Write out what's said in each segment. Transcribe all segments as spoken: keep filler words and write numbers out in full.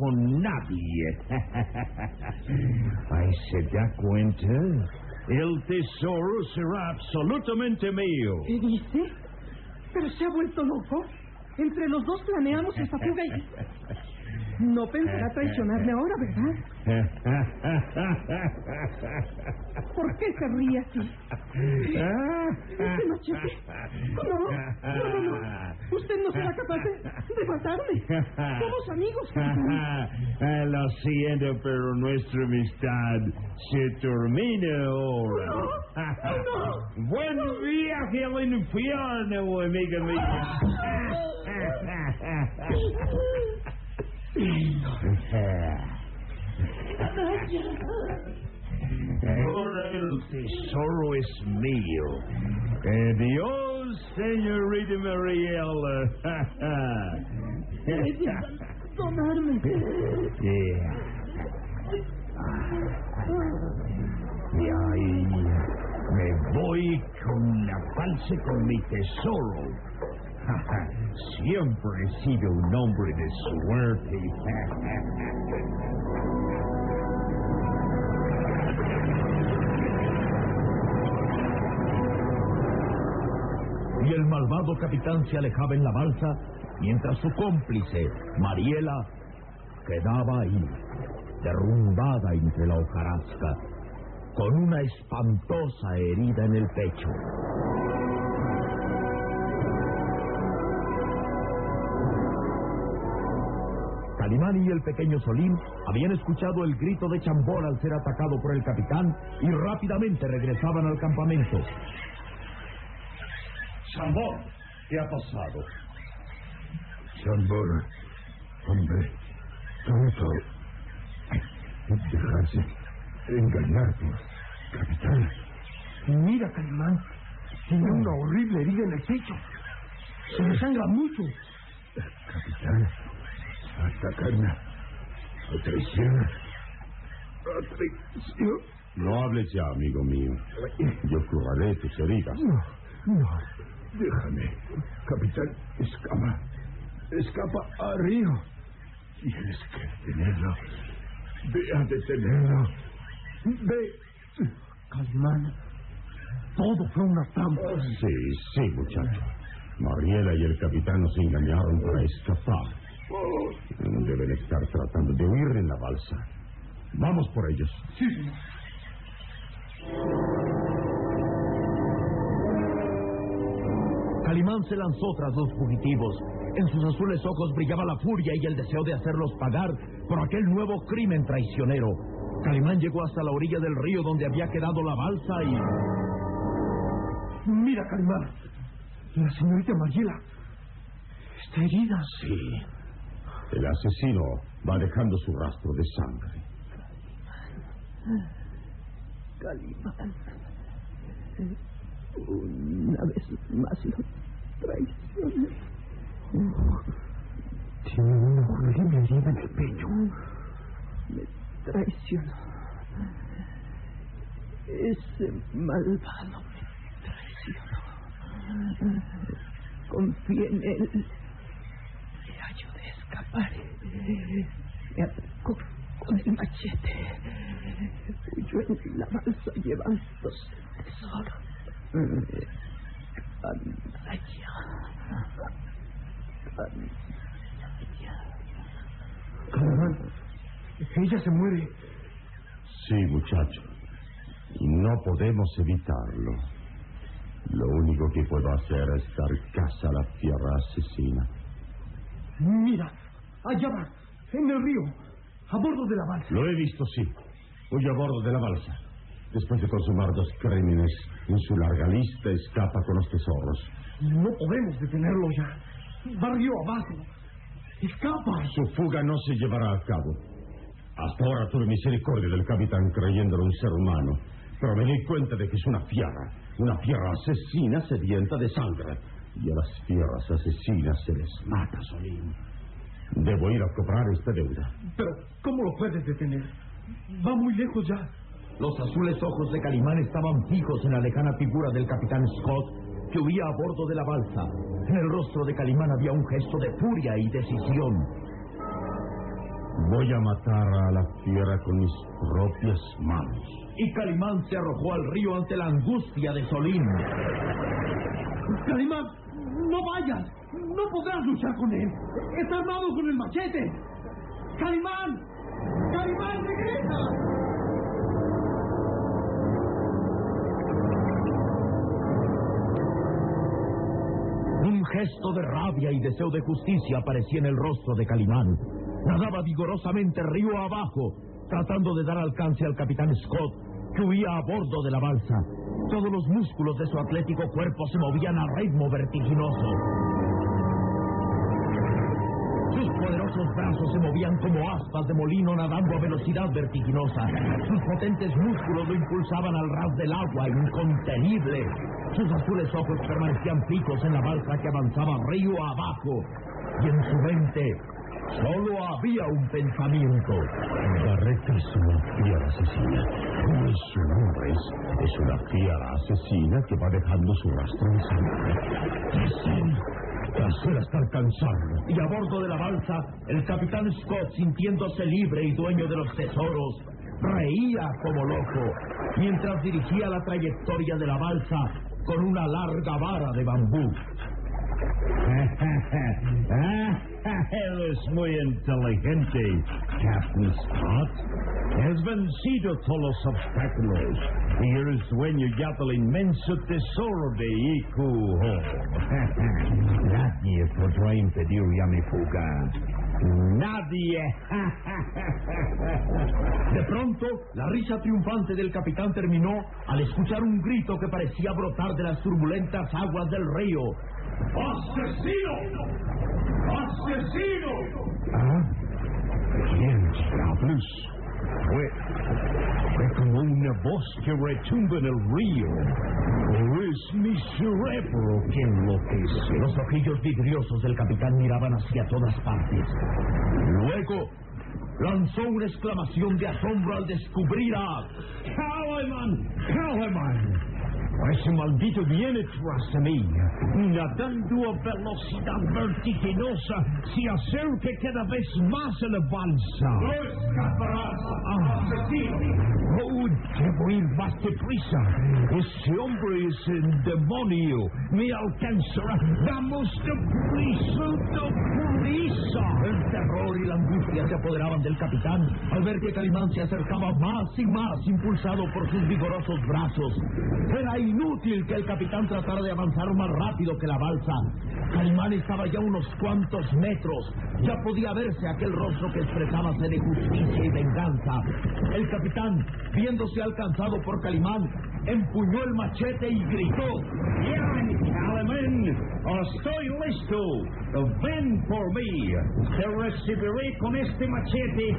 con nadie. Ahí se da cuenta. El tesoro será absolutamente mío. ¿Qué dice? ¿Pero se ha vuelto loco? Entre los dos planeamos esta fuga y... No pensará traicionarme ahora, ¿verdad? ¿Por qué se ríe así? ¿Este machete? No, no, no, no. Usted no será capaz de, de matarme. Somos amigos, capitán. Lo siento, pero nuestra amistad se termina ahora. No, no. Buen viaje al infierno, amiga mía. Ahora el tesoro es mío. Adiós, señorita Mariela. Donarme. Y ahí me voy con la balsa con mi tesoro. Siempre he sido un hombre de suerte. Y el malvado capitán se alejaba en la balsa, mientras su cómplice, Mariela, quedaba ahí, derrumbada entre la hojarasca, con una espantosa herida en el pecho. Calimán y el pequeño Solín habían escuchado el grito de Chambord al ser atacado por el capitán y rápidamente regresaban al campamento. Chambord, ¿qué ha pasado? Chambord, hombre, tonto. Dejarse engañar por capitán. Mira, Calimán, tiene una horrible herida en el pecho. Se le sangra mucho. Capitán, atacarme a traición. A traición. No hables ya, amigo mío. Yo curaré tus heridas. No, no. Déjame. Capitán, escapa. Escapa a Río. Tienes que detenerlo. Ve a detenerlo. Ve. Calimán, todo fue una trampa. Sí, sí, muchacho. Mariela y el capitán nos engañaron para escapar. Deben estar tratando de huir en la balsa. Vamos por ellos. Sí. Calimán se lanzó tras los fugitivos. En sus azules ojos brillaba la furia y el deseo de hacerlos pagar por aquel nuevo crimen traicionero. Calimán llegó hasta la orilla del río donde había quedado la balsa y... Mira, Calimán, la señorita Mariela está herida. Sí. El asesino va dejando su rastro de sangre. Calimán, una vez más lo traicioné. Tiene una horrible herida en el pecho. Me traicionó. Ese malvado me traicionó. Confié en él. Le ayudé a escapar. Me atacó con el machete. Huyó en la balsa llevando su tesoro. Canalla. Canalla. Calimán, ella se muere. Sí, muchacho. Y no podemos evitarlo. Lo único que puedo hacer es dar caza a la fiera asesina. Mira, allá va, en el río, a bordo de la balsa. Lo he visto, sí. Huye a bordo de la balsa. Después de consumar dos crímenes en su larga lista, escapa con los tesoros. No podemos detenerlo ya. Va río abajo. Escapa. Su fuga no se llevará a cabo. Hasta ahora tuve misericordia del capitán creyéndolo un ser humano, pero me di cuenta de que es una fiera, una fiera asesina sedienta de sangre. Y a las fieras asesinas se les mata, Solín. Debo ir a cobrar esta deuda. Pero, ¿cómo lo puedes detener? Va muy lejos ya. Los azules ojos de Calimán estaban fijos en la lejana figura del capitán Scott, que huía a bordo de la balsa. En el rostro de Calimán había un gesto de furia y decisión. Voy a matar a la fiera con mis propias manos. Y Calimán se arrojó al río ante la angustia de Solín. Calimán, no vayas. No podrás luchar con él. Está armado con el machete. Calimán, Calimán, regresa. Un gesto de rabia y deseo de justicia aparecía en el rostro de Calimán. Nadaba vigorosamente río abajo, tratando de dar alcance al capitán Scott, que huía a bordo de la balsa. Todos los músculos de su atlético cuerpo se movían a ritmo vertiginoso. Sus poderosos brazos se movían como aspas de molino nadando a velocidad vertiginosa. Sus potentes músculos lo impulsaban al ras del agua, incontenible. Sus azules ojos permanecían fijos en la balsa que avanzaba río abajo. Y en su mente solo había un pensamiento. Garreta es una fiera asesina. No es su nombre, es, es una fiera asesina que va dejando su rastro en sangre. Sí, hacer hasta alcanzarlo. Y a bordo de la balsa, el capitán Scott, sintiéndose libre y dueño de los tesoros, reía como loco, mientras dirigía la trayectoria de la balsa con una larga vara de bambú. Eres muy inteligente, Captain Scott. Has vencido todos los obstáculos y eres dueño ya del inmenso tesoro de Iku. Nadie podrá impedir ya mi fuga. Nadie. De pronto, la risa triunfante del capitán terminó al escuchar un grito que parecía brotar de las turbulentas aguas del río. ¡Asesino! ¡Asesino! ¿Ah? ¿Quién diablos? Fue, fue como una voz que retumba en el río. ¿O es mi cerebro que enloquece? Los ojillos vidriosos del capitán miraban hacia todas partes. Luego lanzó una exclamación de asombro al descubrir a ¡Calimán! ¡Calimán! Ese maldito viene tras de mí, nadando a velocidad vertiginosa, se acerca cada vez más a la balsa. ¡No escaparás, asesino! Oh, debo ir más deprisa. Ese hombre es el demonio. Me alcanzará. ¡Vamos deprisa, deprisa! El terror y la angustia se apoderaban del capitán al ver que Calimán se acercaba más y más, impulsado por sus vigorosos brazos. Era inútil que el capitán tratara de avanzar más rápido que la balsa. Calimán estaba ya a unos cuantos metros. Ya podía verse aquel rostro que expresaba sed de justicia y venganza. El capitán, viéndose alcanzado por Calimán, empuñó el machete y gritó: ¡Bien, Calimán! ¡Estoy listo! ¡Ven por mí! ¡Te recibiré con este machete!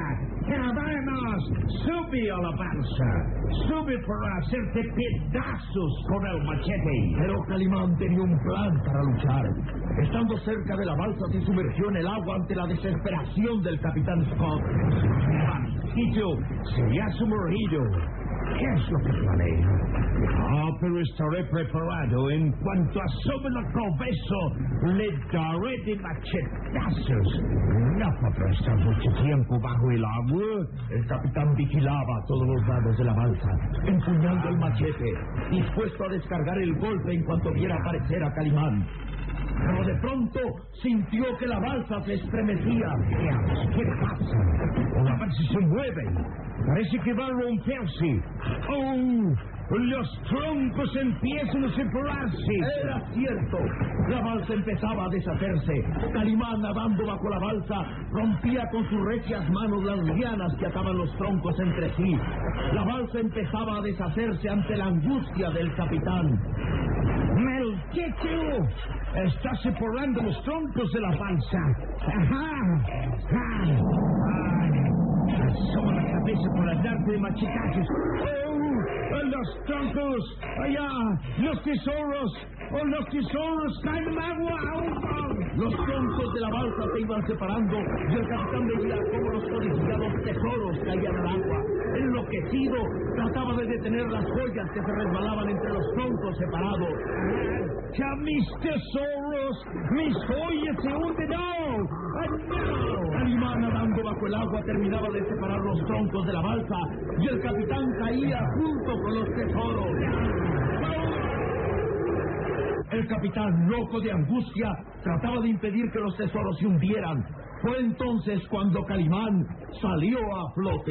¡Vamos! ¡Sube a la balsa! ¡Sube para hacerte pedazos con el machete! Pero Calimán tenía un plan para luchar. Estando cerca de la balsa, se sumergió en el agua ante la desesperación del capitán Scott. ¡Maldito! ¡Se ha sumergido! ¿Qué es lo que planea? Ah, pero estaré preparado. En cuanto asome la cabeza, le daré de machetazos. No podrá estar mucho tiempo bajo el agua. El capitán vigilaba a todos los lados de la balsa, empuñando el machete, dispuesto a descargar el golpe en cuanto viera aparecer a Calimán. Pero de pronto sintió que la balsa se estremecía. ¿Qué pasa? La balsa se mueve. Parece que va a romperse. ¡Oh! Los troncos empiezan a separarse. Era cierto. La balsa empezaba a deshacerse. Calimán, nadando bajo la balsa, rompía con sus recias manos las lianas que ataban los troncos entre sí. La balsa empezaba a deshacerse ante la angustia del capitán. ¡Maldito! Está separando los troncos de la balsa. ¡Ajá! ¡Ay! Asoma la cabeza para darte de machetazos. ¡Oh! ¡Los troncos! ¡Allá! ¡Los tesoros! ¡Oh, los tesoros! ¡Caen en agua! Los troncos de la balsa se iban separando y el capitán veía cómo los codiciados tesoros caían al agua. En enloquecido, trataba de detener las joyas que se resbalaban entre los troncos separados. ¡Ya mis tesoros! ¡Mis joyas se hunden! ¡No! ¡No! Calimán, nadando bajo el agua, terminaba de separar los troncos de la balsa y el capitán caía junto con los tesoros. El capitán, loco de angustia, trataba de impedir que los tesoros se hundieran. Fue entonces cuando Calimán salió a flote.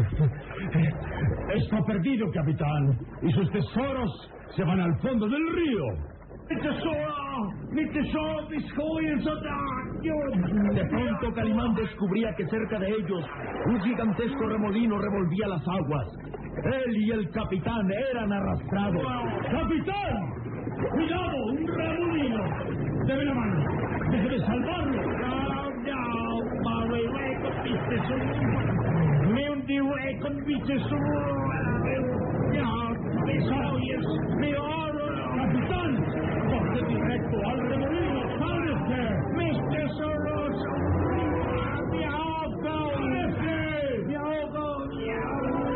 Está perdido, capitán, y sus tesoros se van al fondo del río. ¡Mi tesoro! ¡Mi tesoro! ¡Mis joyas! De pronto Calimán descubría que cerca de ellos un gigantesco remolino revolvía las aguas. Él y el capitán eran arrastrados. ¡Capitán! ¡Cuidado! ¡Un remolino! ¡Debe la mano! ¡Déjeme salvarlo! ¡No, no! ¡Me hundiré con mi tesoro! ¡Me hundiré con mi tesoro! ¡No! ¡Mis joyas! ¡Mi oro! ¡Capitán! ¡Corte directo al remolino! ¡Sálvese! ¡Mis tesoros! ¡Me ahogo! ¡Sálvese! ¡Me ahogo! ¡Me ahogo!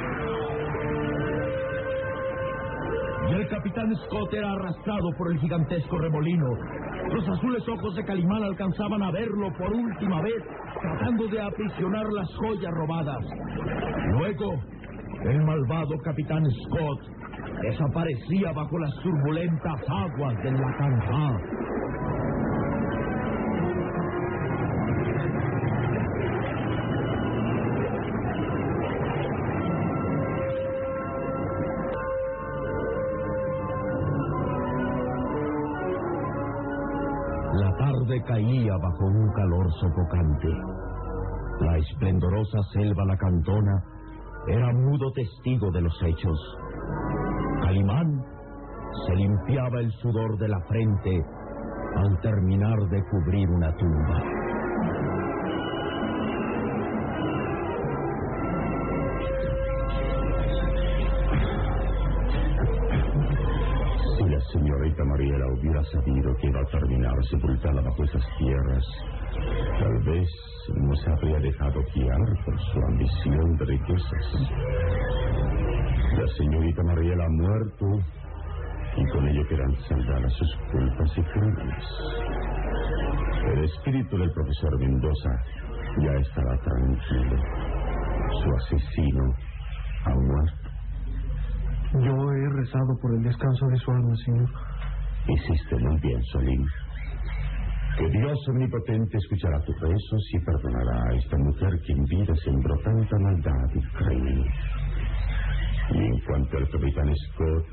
Y el capitán Scott era arrastrado por el gigantesco remolino. Los azules ojos de Calimán alcanzaban a verlo por última vez, tratando de aprisionar las joyas robadas. Luego, el malvado capitán Scott desaparecía bajo las turbulentas aguas del Lacanfá. La tarde caía bajo un calor sofocante. La esplendorosa selva lacandona era mudo testigo de los hechos. Calimán se limpiaba el sudor de la frente al terminar de cubrir una tumba. Si la señorita Mariela hubiera sabido que iba a terminar sepultada bajo esas tierras, tal vez no se habría dejado guiar por su ambición de riquezas. La señorita Mariela ha muerto y con ello quedan saldadas sus culpas y crímenes. El espíritu del profesor Mendoza ya estará tranquilo. Su asesino ha muerto. Yo he rezado por el descanso de su alma, señor. Hiciste muy bien, Solín. Que Dios omnipotente escuchará tus rezos y perdonará a esta mujer que en vida sembró tanta maldad y crimen. Y en cuanto al capitán Scott,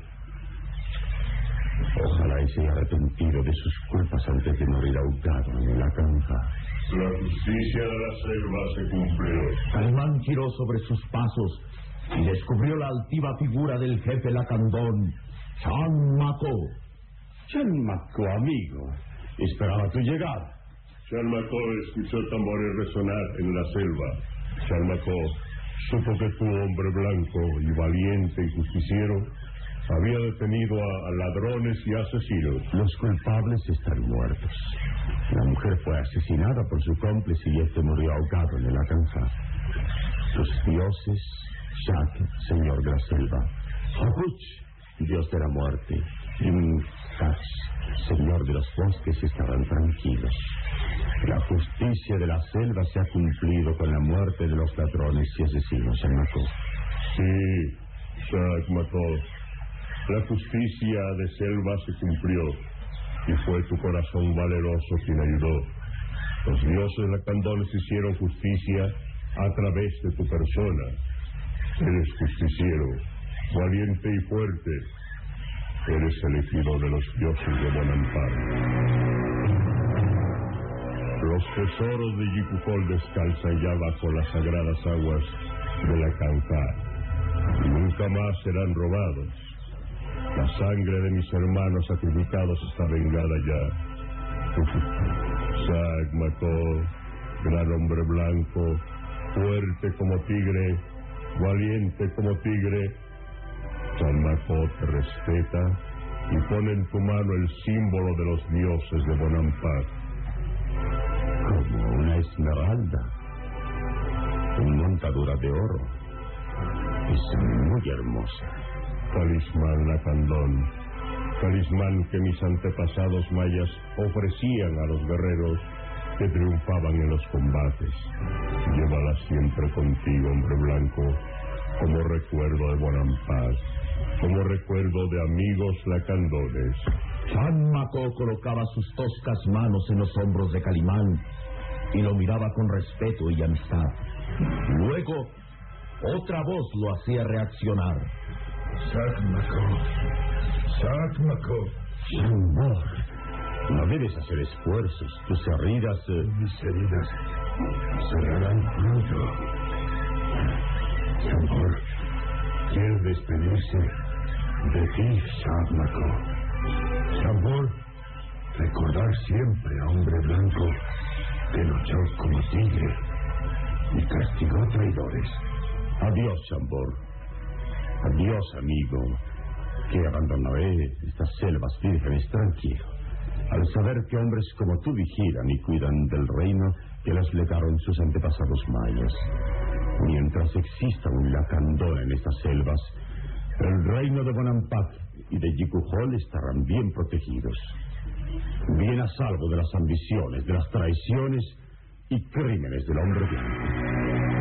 ojalá y se haya arrepentido de sus culpas antes de morir ahogado en la canja. La justicia de la selva se cumplió. Calimán giró sobre sus pasos y descubrió la altiva figura del jefe lacandón, Chanmaco. Chanmaco, amigo, esperaba tu llegada. Chanmaco escuchó tambores resonar en la selva. Chanmaco supo que tu hombre blanco y valiente y justiciero había detenido a, a ladrones y asesinos. Los culpables están muertos. La mujer fue asesinada por su cómplice y este murió ahogado en el alcanzar. Los dioses, Shak, señor de la selva, Hakuch, dios de la muerte, y Mkach, señor de los bosques, estaban tranquilos. La justicia de la selva se ha cumplido con la muerte de los ladrones y asesinos, Chanmaco. Sí, Chanmaco. La justicia de selva se cumplió y fue tu corazón valeroso quien ayudó. Los dioses lacandones hicieron justicia a través de tu persona. Eres justiciero, valiente y fuerte. Eres elegido de los dioses de Bonampar. Los tesoros de Yicupol descansan ya bajo las sagradas aguas de la Cancá y nunca más serán robados. La sangre de mis hermanos sacrificados está vengada ya. Chanmaco, gran hombre blanco, fuerte como tigre, valiente como tigre, Chanmaco te respeta y pone en tu mano el símbolo de los dioses de Bonampar. Como una esmeralda, una montadura de oro. Es muy hermosa. Talismán Lacandón. Talismán que mis antepasados mayas ofrecían a los guerreros que triunfaban en los combates. Llévala siempre contigo, hombre blanco, como recuerdo de Bonampak, como recuerdo de amigos lacandones. Chan Macó colocaba sus toscas manos en los hombros de Calimán y lo miraba con respeto y amistad. Luego, otra voz lo hacía reaccionar. Sac Macó, Sac Macó. Chambor, no debes hacer esfuerzos. Tus heridas... Eh... Mis heridas cerrarán pronto. Chambor, quiero despedirse de ti, Sac Macó. Chambor, recordar siempre a hombre blanco que luchó como tigre y castigó traidores. Adiós, Chambor. Adiós, amigo, que abandonaré estas selvas vírgenes tranquilo, al saber que hombres como tú vigilan y cuidan del reino que les legaron sus antepasados mayas. Mientras exista un lacandón en estas selvas, el reino de Bonampak y de Yicujol estarán bien protegidos, bien a salvo de las ambiciones, de las traiciones y crímenes del hombre blanco.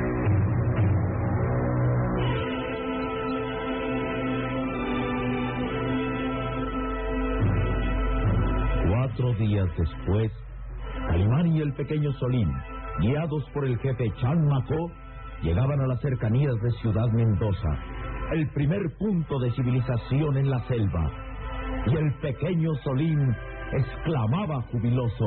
Cuatro días después, Calimán y el pequeño Solín, guiados por el jefe Chan Macó, llegaban a las cercanías de Ciudad Mendoza, el primer punto de civilización en la selva. Y el pequeño Solín exclamaba jubiloso: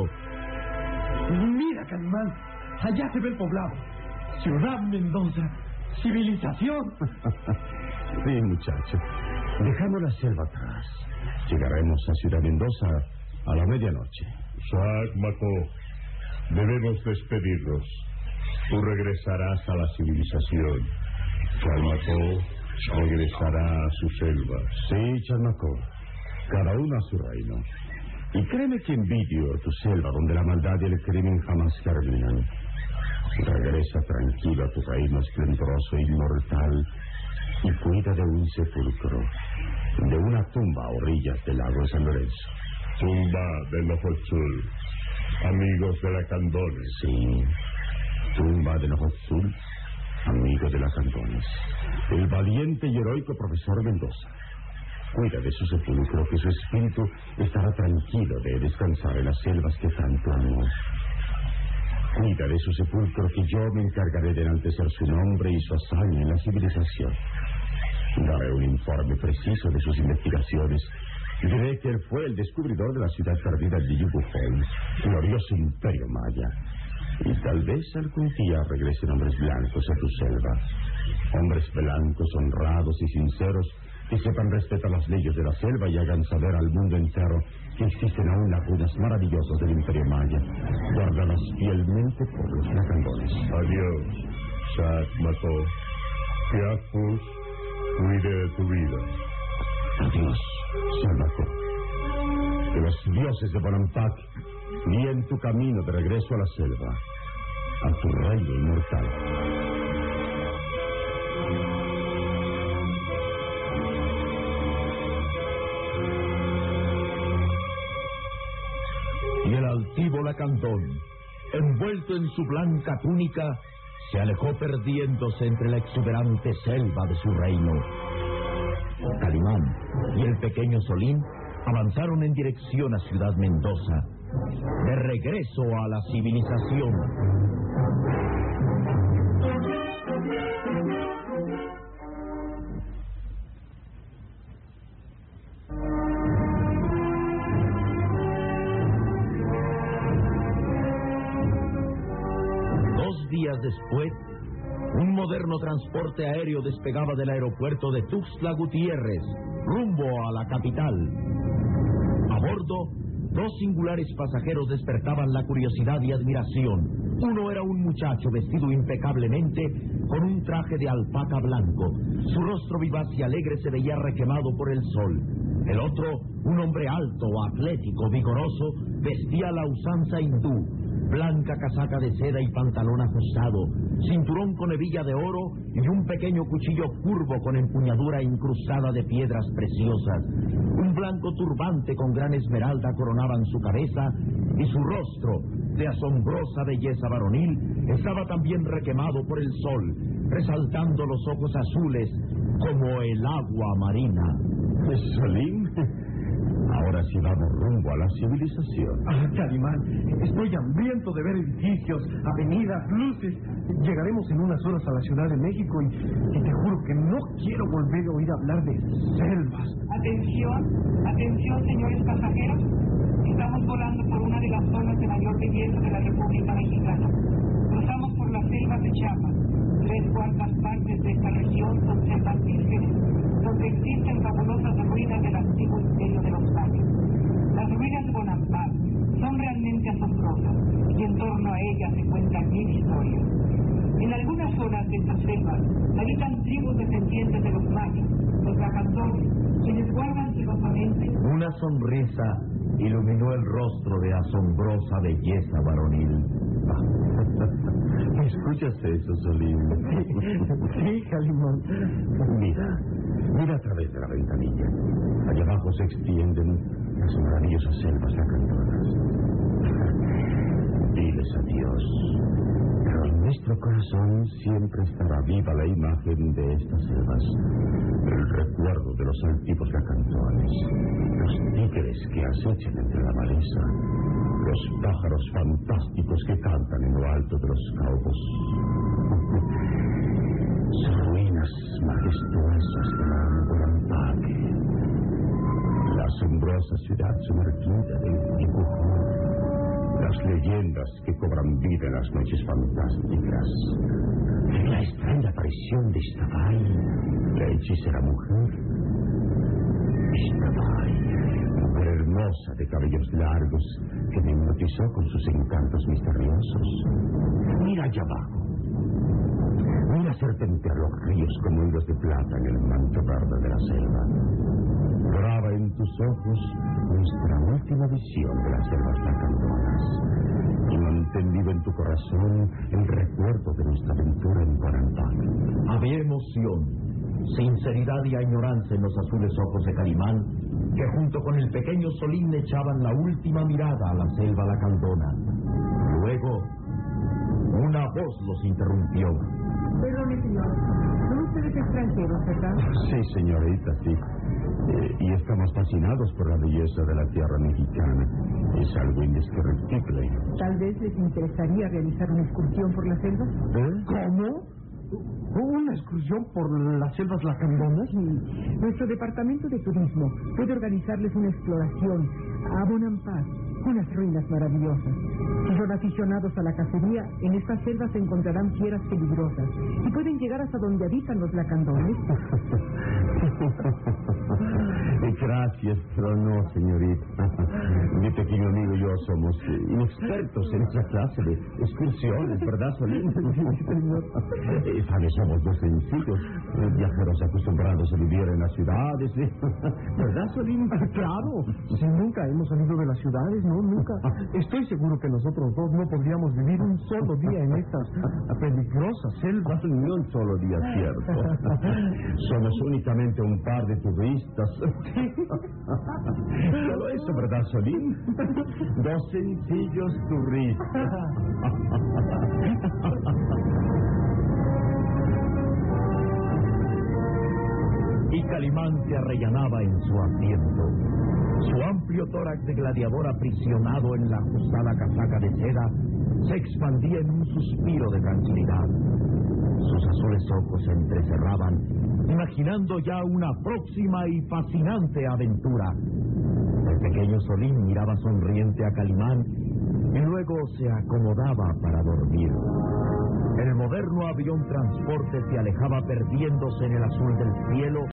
Mira, Calimán, allá se ve el poblado. Ciudad Mendoza, civilización. Sí, muchacho. Dejando la selva atrás, llegaremos a Ciudad Mendoza a la medianoche. Sac Macó, debemos despedirnos. Tú regresarás a la civilización. Chan Macó regresará a su selva. Sí, Chan Macó, cada uno a su reino. Y créeme que envidio tu selva donde la maldad y el crimen jamás germinan. Regresa tranquilo a tu reino esplendoroso e inmortal y cuida de un sepulcro, de una tumba a orillas del lago de San Lorenzo. Tumba de Nojotzul, amigos de Lacandones. Sí, tumba de Nojotzul, amigo de Lacandones. El valiente y heroico profesor Mendoza. Cuida de su sepulcro, que su espíritu estará tranquilo de descansar en las selvas que tanto amó. Cuida de su sepulcro, que yo me encargaré de enaltecer su nombre y su hazaña en la civilización. Daré un informe preciso de sus investigaciones. Diré que él fue el descubridor de la ciudad perdida de Yicujol, glorioso imperio maya. Y tal vez algún día regresen hombres blancos a tu selva. Hombres blancos, honrados y sinceros, que sepan respetar las leyes de la selva y hagan saber al mundo entero que existen aún las ruinas maravillosas del imperio maya, guardadas fielmente por los lacandones. Adiós, Sac Macó. Que Apus cuide de tu vida. Adiós, Chan Macó. Que los dioses de Bonampak guíen tu camino de regreso a la selva, a tu reino inmortal. Y el altivo Lacandón, envuelto en su blanca túnica, se alejó perdiéndose entre la exuberante selva de su reino. Calimán y el pequeño Solín avanzaron en dirección a Ciudad Mendoza, de regreso a la civilización. Dos días después, un moderno transporte aéreo despegaba del aeropuerto de Tuxtla Gutiérrez, rumbo a la capital. A bordo, dos singulares pasajeros despertaban la curiosidad y admiración. Uno era un muchacho vestido impecablemente con un traje de alpaca blanco. Su rostro vivaz y alegre se veía requemado por el sol. El otro, un hombre alto, atlético, vigoroso, vestía la usanza hindú. blanca casaca de seda y pantalón ajustado, cinturón con hebilla de oro y un pequeño cuchillo curvo con empuñadura incrustada de piedras preciosas. Un blanco turbante con gran esmeralda coronaban su cabeza y su rostro, de asombrosa belleza varonil, estaba también requemado por el sol, resaltando los ojos azules como el agua marina. Solín, ahora sí vamos rumbo a la civilización. Ah, Calimán, estoy hambriento de ver edificios, avenidas, luces. Llegaremos en unas horas a la Ciudad de México y, y te juro que no quiero volver a oír hablar de selvas. Atención, atención, señores pasajeros. Estamos volando por una de las zonas de mayor belleza de la República Mexicana. Cruzamos por las selvas de Chiapas. Tres cuartas partes de esta región son selvas vírgenes, donde existen fabulosas ruinas del antiguo imperio de los mayas. Las ruinas de Bonampak son realmente asombrosas y en torno a ellas se cuentan mil historias. En algunas zonas de estas selvas habitan tribus descendientes de los mayas, los lacandones, quienes guardan celosamente. Una sonrisa iluminó el rostro de asombrosa belleza varonil. ¿Escuchas eso, Solín? Sí, Calimán. Mira, mira a través de la ventanilla. Allá abajo se extienden las maravillosas selvas lacandonas. Diles adiós. Pero en nuestro corazón siempre estará viva la imagen de estas selvas, el recuerdo de los antiguos lacandones, los tigres que acechan entre la maleza, los pájaros fantásticos que cantan en lo alto de los campos, sus ruinas majestuosas de la Bonampak, la asombrosa ciudad sumergida del Tijuana, las leyendas que cobran vida en las noches fantásticas, la extraña aparición de Iztabay, la hechicera mujer. Iztabay, mujer hermosa de cabellos largos que me hipnotizó con sus encantos misteriosos. Mira allá abajo. Mira serpentear los ríos como hilos de plata en el manto verde de la selva. Graba en tus ojos nuestra última visión de las selvas lacandonas y mantén vivo en tu corazón el recuerdo de nuestra aventura en Bonampak. Había emoción, sinceridad y añoranza en los azules ojos de Calimán, que junto con el pequeño Solín echaban la última mirada a la selva lacandona. Luego, una voz los interrumpió. Perdone, señor. ¿Son ustedes extranjeros, verdad? Sí, señorita, sí. Eh, y estamos fascinados por la belleza de la tierra mexicana. Es algo indescriptible. Tal vez les interesaría realizar una excursión por la selva. ¿Eh? ¿Cómo? ¿Una excursión por las selvas lacandonas? Sí. Nuestro departamento de turismo puede organizarles una exploración a Bonampak, unas ruinas maravillosas. Si son aficionados a la cacería, en estas selvas se encontrarán fieras peligrosas y pueden llegar hasta donde habitan los lacandones. Gracias, pero no, señorita. Mi pequeño amigo y yo somos eh, inexpertos en esa clase de excursiones, ¿verdad, Solín? Eh, ¿Sabes? Somos dos sencillos, eh, viajeros acostumbrados a vivir en las ciudades, ¿eh? ¿Verdad, Solín? Claro, si nunca hemos salido de las ciudades, no, nunca. Estoy seguro que nosotros dos no podríamos vivir un solo día en estas peligrosas selvas. Ni un solo día, cierto. Somos únicamente un par de turistas. Solo eso, ¿verdad, Solín? Dos sencillos turistas. Y Calimán se arrellanaba en su asiento. Su amplio tórax de gladiador aprisionado en la ajustada casaca de seda se expandía en un suspiro de tranquilidad. Sus azules ojos se entrecerraban, imaginando ya una próxima y fascinante aventura. El pequeño Solín miraba sonriente a Calimán y luego se acomodaba para dormir. El moderno avión transporte se alejaba perdiéndose en el azul del cielo